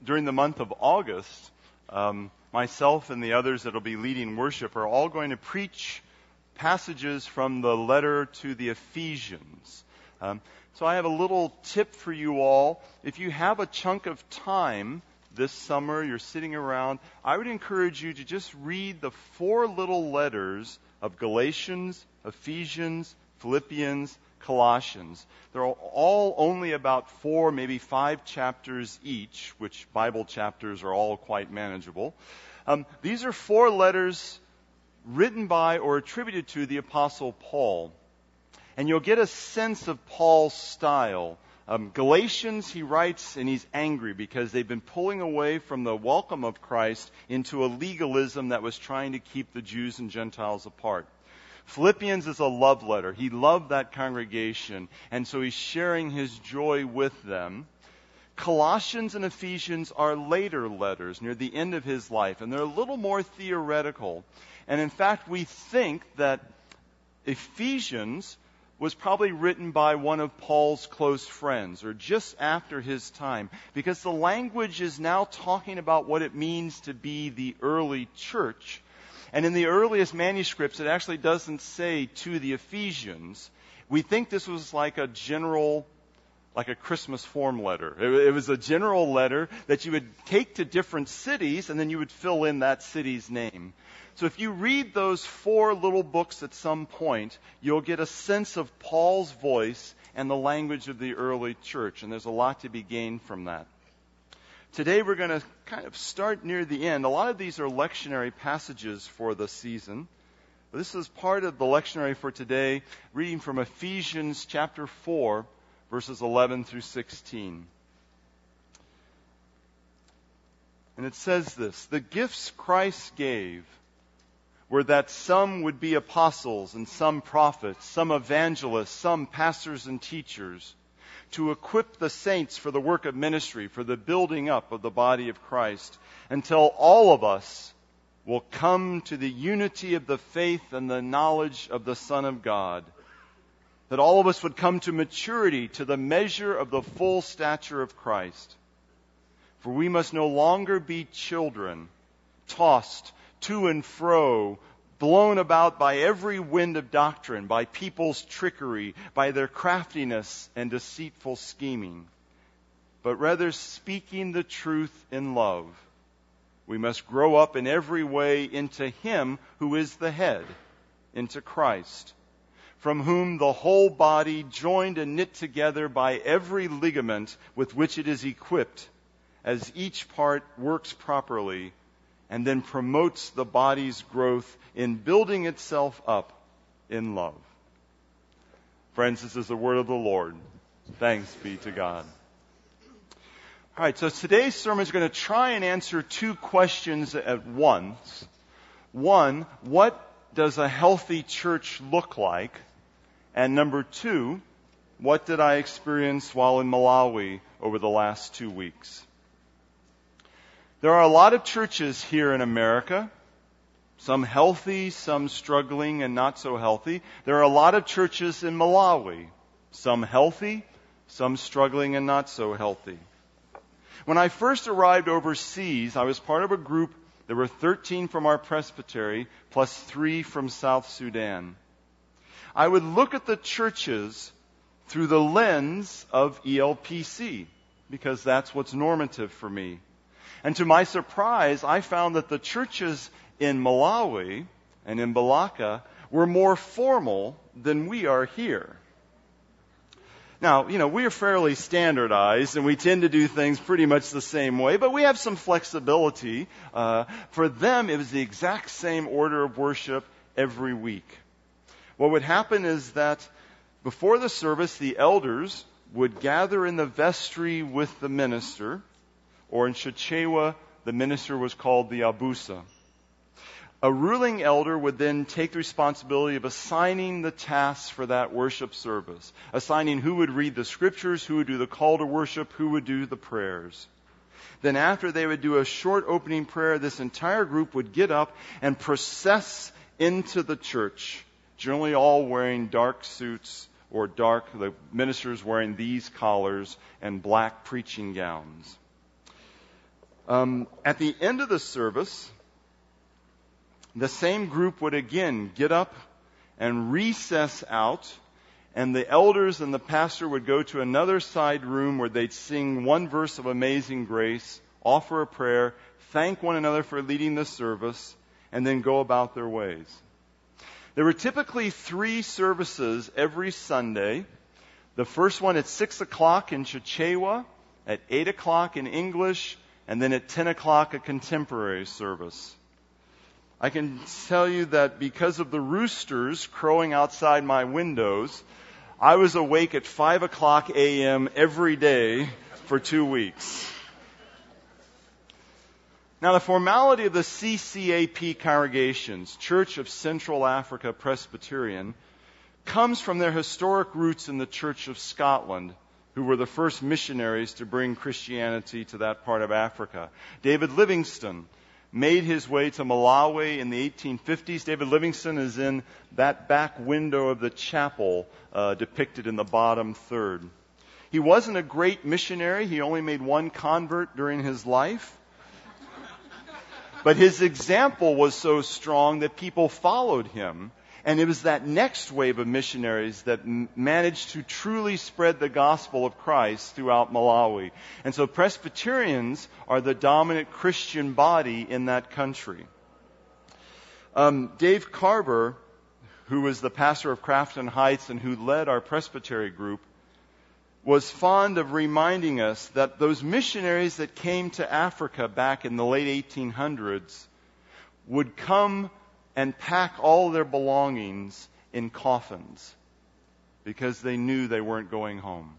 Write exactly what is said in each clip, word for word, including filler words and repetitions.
during the month of August, um, myself and the others that will be leading worship are all going to preach passages from the letter to the Ephesians. Um, so I have a little tip for you all. If you have a chunk of time this summer, you're sitting around, I would encourage you to just read the four little letters of Galatians, Ephesians, Philippians, Colossians. They're all only about four, maybe five chapters each, which Bible chapters are all quite manageable. Um, these are four letters written by or attributed to the Apostle Paul. And you'll get a sense of Paul's style. Um, Galatians, he writes, and he's angry because they've been pulling away from the welcome of Christ into a legalism that was trying to keep the Jews and Gentiles apart. Philippians is a love letter. He loved that congregation, and so he's sharing his joy with them. Colossians and Ephesians are later letters near the end of his life, and they're a little more theoretical. And in fact, we think that Ephesians was probably written by one of Paul's close friends, or just after his time, because the language is now talking about what it means to be the early church. And in the earliest manuscripts, it actually doesn't say to the Ephesians. We think this was like a general, like a Christmas form letter. It, it was a general letter that you would take to different cities, and then you would fill in that city's name. So if you read those four little books at some point, you'll get a sense of Paul's voice and the language of the early church, and there's a lot to be gained from that. Today we're going to kind of start near the end. A lot of these are lectionary passages for the season. This is part of the lectionary for today, reading from Ephesians chapter four, verses eleven through sixteen. And it says this: "The gifts Christ gave were that some would be apostles and some prophets, some evangelists, some pastors and teachers, to equip the saints for the work of ministry, for the building up of the body of Christ, until all of us will come to the unity of the faith and the knowledge of the Son of God, that all of us would come to maturity, to the measure of the full stature of Christ. For we must no longer be children, tossed to and fro, blown about by every wind of doctrine, by people's trickery, by their craftiness and deceitful scheming. But rather, speaking the truth in love, we must grow up in every way into Him who is the head, into Christ, from whom the whole body, joined and knit together by every ligament with which it is equipped, as each part works properly, and then promotes the body's growth in building itself up in love." Friends, this is the word of the Lord. Thanks be to God. All right, so today's sermon is going to try and answer two questions at once. One, what does a healthy church look like? And number two, what did I experience while in Malawi over the last two weeks? There are a lot of churches here in America, some healthy, some struggling and not so healthy. There are a lot of churches in Malawi, some healthy, some struggling and not so healthy. When I first arrived overseas, I was part of a group. There were thirteen from our presbytery, plus three from South Sudan. I would look at the churches through the lens of E L P C, because that's what's normative for me. And to my surprise, I found that the churches in Malawi and in Balaka were more formal than we are here. Now, you know, we are fairly standardized, and we tend to do things pretty much the same way, but we have some flexibility. Uh, for them, it was the exact same order of worship every week. What would happen is that before the service, the elders would gather in the vestry with the minister, or in Chichewa, the minister was called the abusa. A ruling elder would then take the responsibility of assigning the tasks for that worship service, assigning who would read the scriptures, who would do the call to worship, who would do the prayers. Then after they would do a short opening prayer, this entire group would get up and process into the church, generally all wearing dark suits or dark, the ministers wearing these collars and black preaching gowns. Um, at the end of the service, the same group would again get up and recess out, and the elders and the pastor would go to another side room where they'd sing one verse of Amazing Grace, offer a prayer, thank one another for leading the service, and then go about their ways. There were typically three services every Sunday. The first one at six o'clock in Chichewa, at eight o'clock in English, and then at ten o'clock a contemporary service. I can tell you that because of the roosters crowing outside my windows, I was awake at five o'clock a.m. every day for two weeks. Now, the formality of the C C A P congregations, Church of Central Africa Presbyterian, comes from their historic roots in the Church of Scotland, who were the first missionaries to bring Christianity to that part of Africa. David Livingstone made his way to Malawi in the eighteen fifties. David Livingstone is in that back window of the chapel uh, depicted in the bottom third. He wasn't a great missionary. He only made one convert during his life. But his example was so strong that people followed him. And it was that next wave of missionaries that m- managed to truly spread the gospel of Christ throughout Malawi. And so Presbyterians are the dominant Christian body in that country. Um, Dave Carver, who was the pastor of Crafton Heights and who led our presbytery group, was fond of reminding us that those missionaries that came to Africa back in the late eighteen hundreds would come and pack all their belongings in coffins because they knew they weren't going home.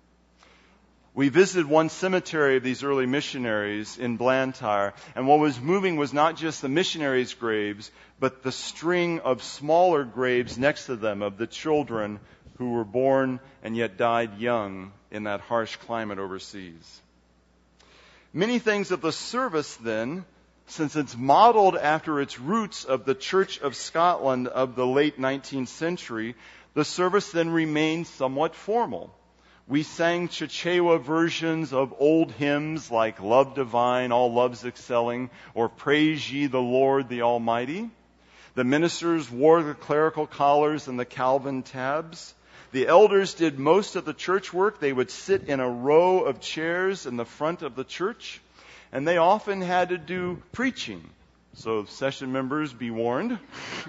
We visited one cemetery of these early missionaries in Blantyre, and what was moving was not just the missionaries' graves, but the string of smaller graves next to them of the children who were born and yet died young in that harsh climate overseas. Many things of the service, then, since it's modeled after its roots of the Church of Scotland of the late nineteenth century, the service then remained somewhat formal. We sang Chichewa versions of old hymns like Love Divine, All Loves Excelling, or Praise Ye the Lord the Almighty. The ministers wore the clerical collars and the Calvin tabs. The elders did most of the church work. They would sit in a row of chairs in the front of the church, and they often had to do preaching. So session members, be warned.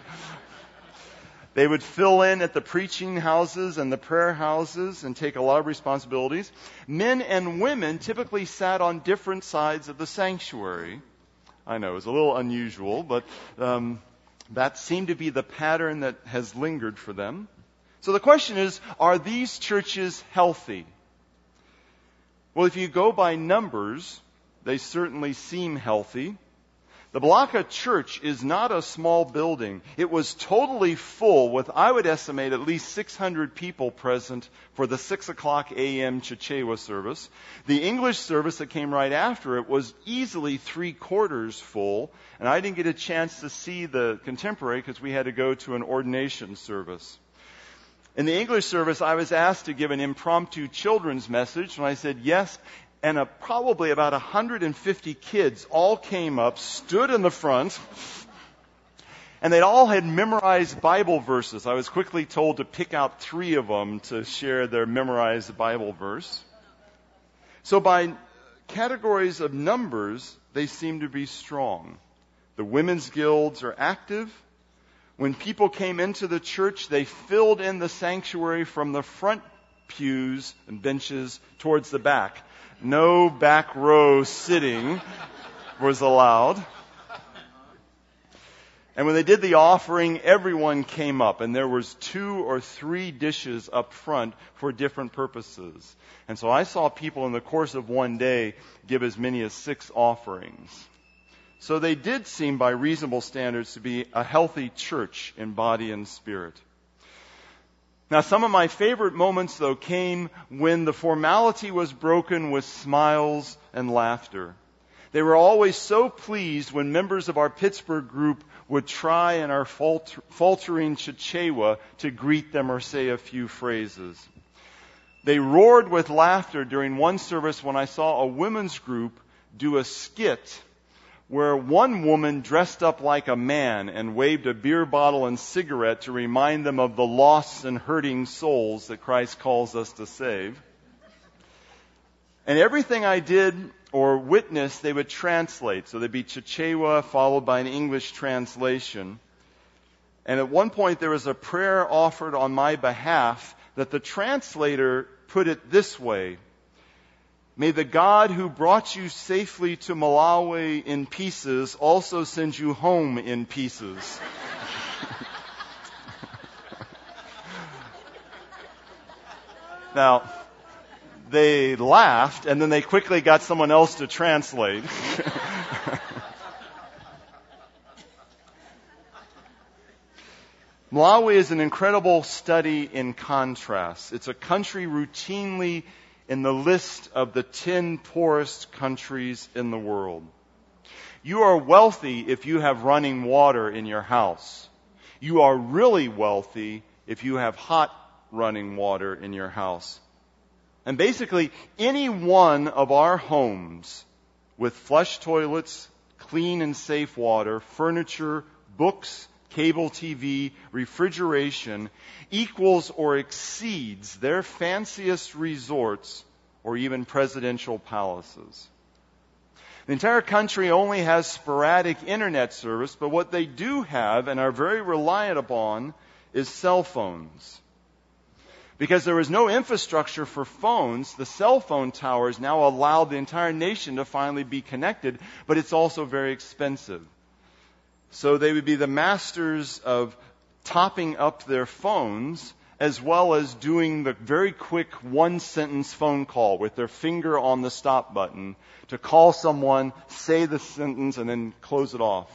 They would fill in at the preaching houses and the prayer houses and take a lot of responsibilities. Men and women typically sat on different sides of the sanctuary. I know, it's a little unusual, but um, that seemed to be the pattern that has lingered for them. So the question is, are these churches healthy? Well, if you go by numbers, they certainly seem healthy. The Balaka Church is not a small building. It was totally full with, I would estimate, at least six hundred people present for the six o'clock a.m. Chichewa service. The English service that came right after it was easily three quarters full, and I didn't get a chance to see the contemporary because we had to go to an ordination service. In the English service, I was asked to give an impromptu children's message, and I said yes, and a, probably about one hundred fifty kids all came up, stood in the front, and they all had memorized Bible verses. I was quickly told to pick out three of them to share their memorized Bible verse. So by categories of numbers, they seem to be strong. The women's guilds are active. When people came into the church, they filled in the sanctuary from the front pews and benches towards the back. No back row sitting was allowed. And when they did the offering, everyone came up, and there was two or three dishes up front for different purposes. And so I saw people in the course of one day give as many as six offerings. So they did seem, by reasonable standards, to be a healthy church in body and spirit. Now, some of my favorite moments, though, came when the formality was broken with smiles and laughter. They were always so pleased when members of our Pittsburgh group would try in our falter, faltering Chichewa to greet them or say a few phrases. They roared with laughter during one service when I saw a women's group do a skit where one woman dressed up like a man and waved a beer bottle and cigarette to remind them of the lost and hurting souls that Christ calls us to save. And everything I did or witnessed, they would translate. So there'd be Chichewa followed by an English translation. And at one point there was a prayer offered on my behalf that the translator put it this way: may the God who brought you safely to Malawi in pieces also send you home in pieces. Now, they laughed, and then they quickly got someone else to translate. Malawi is an incredible study in contrast. It's a country routinely in the list of the ten poorest countries in the world. You are wealthy if you have running water in your house. You are really wealthy if you have hot running water in your house. And basically, any one of our homes with flush toilets, clean and safe water, furniture, books, cable T V, refrigeration, equals or exceeds their fanciest resorts or even presidential palaces. The entire country only has sporadic internet service, but what they do have and are very reliant upon is cell phones. Because there was no infrastructure for phones, the cell phone towers now allow the entire nation to finally be connected, but it's also very expensive. So they would be the masters of topping up their phones as well as doing the very quick one-sentence phone call with their finger on the stop button to call someone, say the sentence, and then close it off.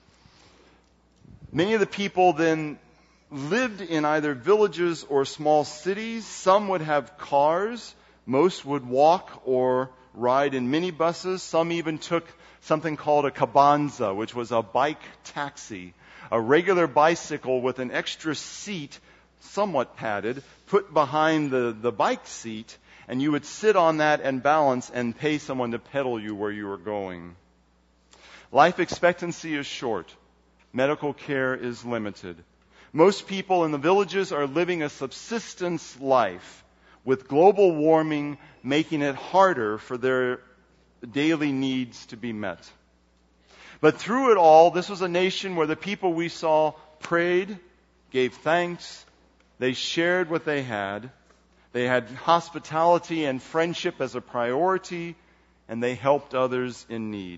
Many of the people then lived in either villages or small cities. Some would have cars. Most would walk or ride in minibuses. Some even took something called a cabanza, which was a bike taxi, a regular bicycle with an extra seat, somewhat padded, put behind the, the bike seat, and you would sit on that and balance and pay someone to pedal you where you were going. Life expectancy is short. Medical care is limited. Most people in the villages are living a subsistence life, with global warming making it harder for their daily needs to be met. But through it all, this was a nation where the people we saw prayed, gave thanks, they shared what they had, they had hospitality and friendship as a priority, and they helped others in need.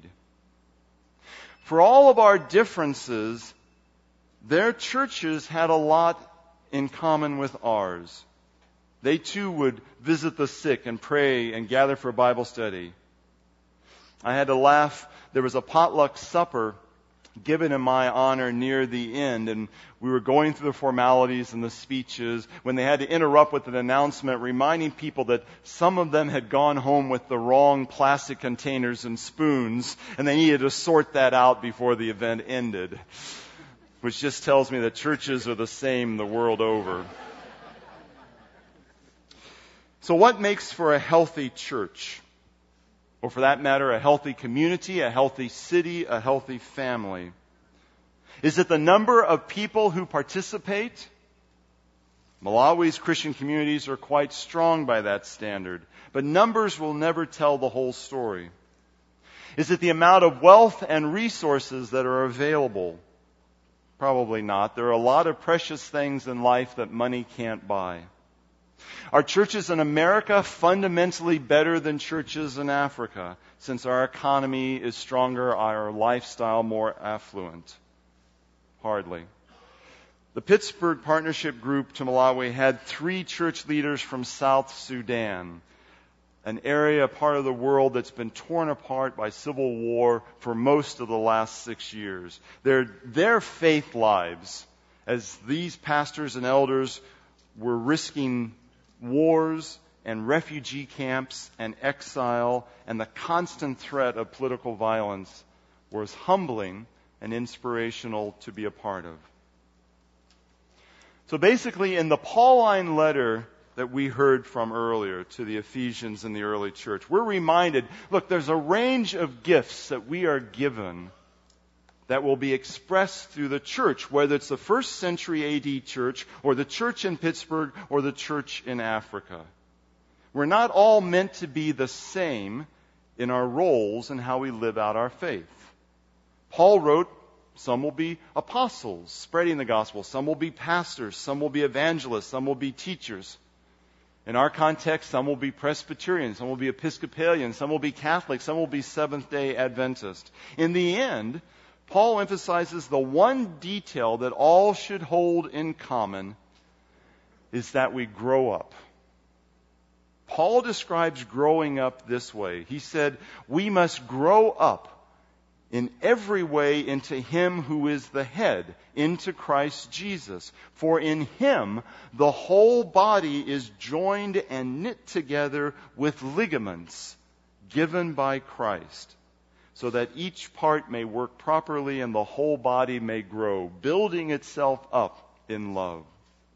For all of our differences, their churches had a lot in common with ours. They too would visit the sick and pray and gather for Bible study. I had to laugh. There was a potluck supper given in my honor near the end, and we were going through the formalities and the speeches when they had to interrupt with an announcement reminding people that some of them had gone home with the wrong plastic containers and spoons, and they needed to sort that out before the event ended, which just tells me that churches are the same the world over. So what makes for a healthy church? Or for that matter, a healthy community, a healthy city, a healthy family? Is it the number of people who participate? Malawi's Christian communities are quite strong by that standard, but numbers will never tell the whole story. Is it the amount of wealth and resources that are available? Probably not. There are a lot of precious things in life that money can't buy. Are churches in America fundamentally better than churches in Africa, since our economy is stronger, our lifestyle more affluent? Hardly. The Pittsburgh Partnership Group to Malawi had three church leaders from South Sudan, an area, part of the world that's been torn apart by civil war for most of the last six years. Their, their faith lives, as these pastors and elders were risking wars and refugee camps and exile and the constant threat of political violence, was humbling and inspirational to be a part of. So basically, in the Pauline letter that we heard from earlier to the Ephesians in the early church. We're reminded, look, there's a range of gifts that we are given that will be expressed through the church, whether it's the first century A D church or the church in Pittsburgh or the church in Africa. We're not all meant to be the same in our roles and how we live out our faith. Paul wrote, some will be apostles, spreading the gospel. Some will be pastors. Some will be evangelists. Some will be teachers. In our context, some will be Presbyterian. Some will be Episcopalian. Some will be Catholic. Some will be Seventh-day Adventist. In the end, Paul emphasizes the one detail that all should hold in common is that we grow up. Paul describes growing up this way. He said, we must grow up in every way into Him who is the head, into Christ Jesus. For in Him the whole body is joined and knit together with ligaments given by Christ, so that each part may work properly and the whole body may grow, building itself up in love.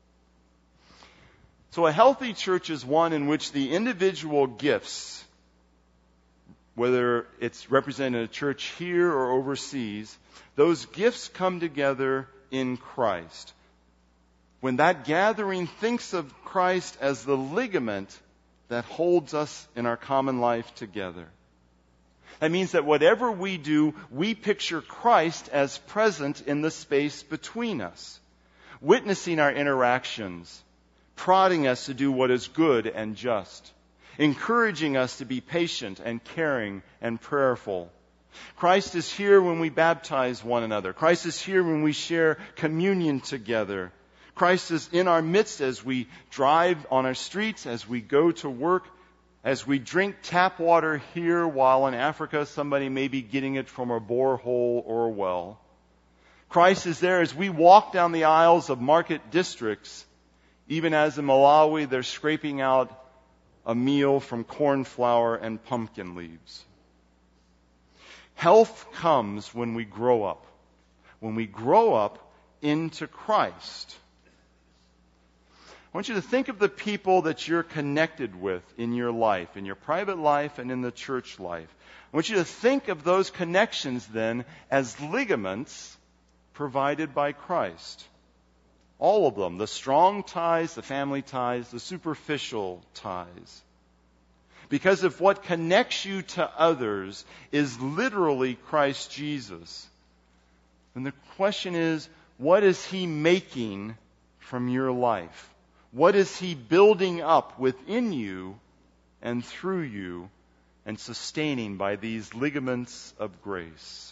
So a healthy church is one in which the individual gifts, whether it's represented in a church here or overseas, those gifts come together in Christ. When that gathering thinks of Christ as the ligament that holds us in our common life together. That means that whatever we do, we picture Christ as present in the space between us, witnessing our interactions, prodding us to do what is good and just, encouraging us to be patient and caring and prayerful. Christ is here when we baptize one another. Christ is here when we share communion together. Christ is in our midst as we drive on our streets, as we go to work, as we drink tap water here while in Africa somebody may be getting it from a borehole or a well. Christ is there as we walk down the aisles of market districts, even as in Malawi they're scraping out a meal from corn flour and pumpkin leaves. Health comes when we grow up. When we grow up into Christ. I want you to think of the people that you're connected with in your life, in your private life and in the church life. I want you to think of those connections then as ligaments provided by Christ. All of them, the strong ties, the family ties, the superficial ties. Because if what connects you to others is literally Christ Jesus, then the question is, what is He making from your life? What is He building up within you and through you and sustaining by these ligaments of grace?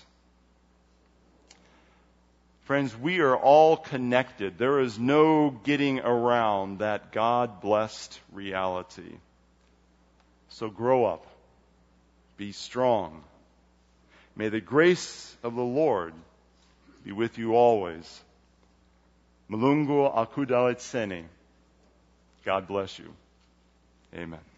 Friends, we are all connected. There is no getting around that God-blessed reality. So grow up. Be strong. May the grace of the Lord be with you always. Mulungu akudalitseni. God bless you. Amen.